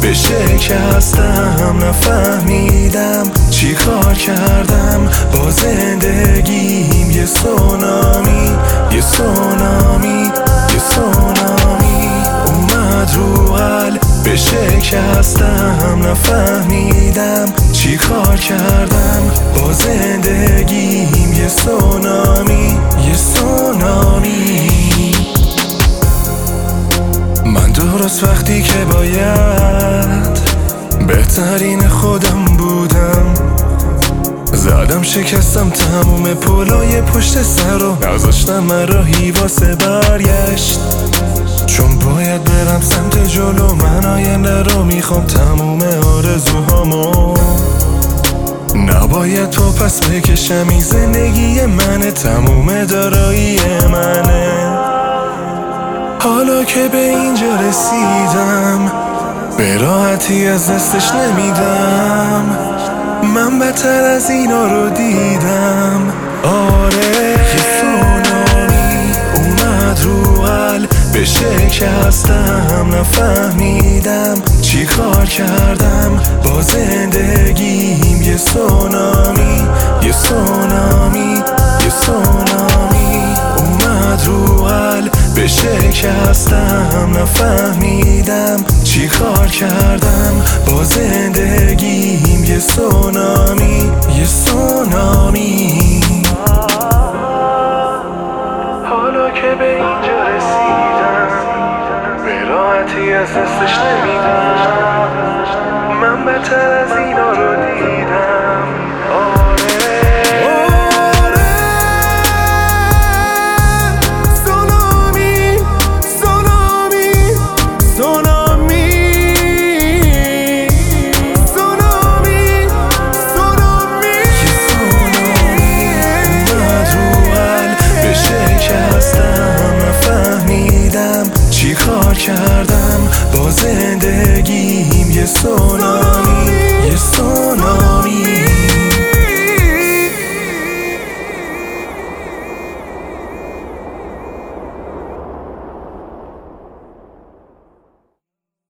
به شکستم، نفهمیدم چی کار کردم با زندگیم. یه سونامی، یه سونامی، یه سونامی اومد رو قلب به شکستم، نفهمیدم چی کار کردم با زندگیم. یه سونامی، یه سونامی. من درست وقتی که باید بهترین خودم بودم، زدم شکستم تموم پلای پشت سر و نذاشتم من راهی واسه برگشت. چون باید برم سمت جلو، من آینده رو میخوام تموم آرزوهامو. نباید تو پس بکشم، این زندگی منه، تموم دارایی منه. حالا که به اینجا رسیدم به راحتی از دستش نمیدم. من بدتر از اینا رو دیدم. آره یه سونامی اومد رو قلب به شکستم، نفهمیدم چی کار کردم با زندگیم. یه سونامی، یه سونامی، یه سونامی اومد رو قلب به شکستم، نفهمیدم چی کار کردم با زندگیم. یه سونامی، یه سونامی. حالا که به اینجا رسیدم به راحتی از دستش نمیدم. من بدتر از اینا رو دیدم.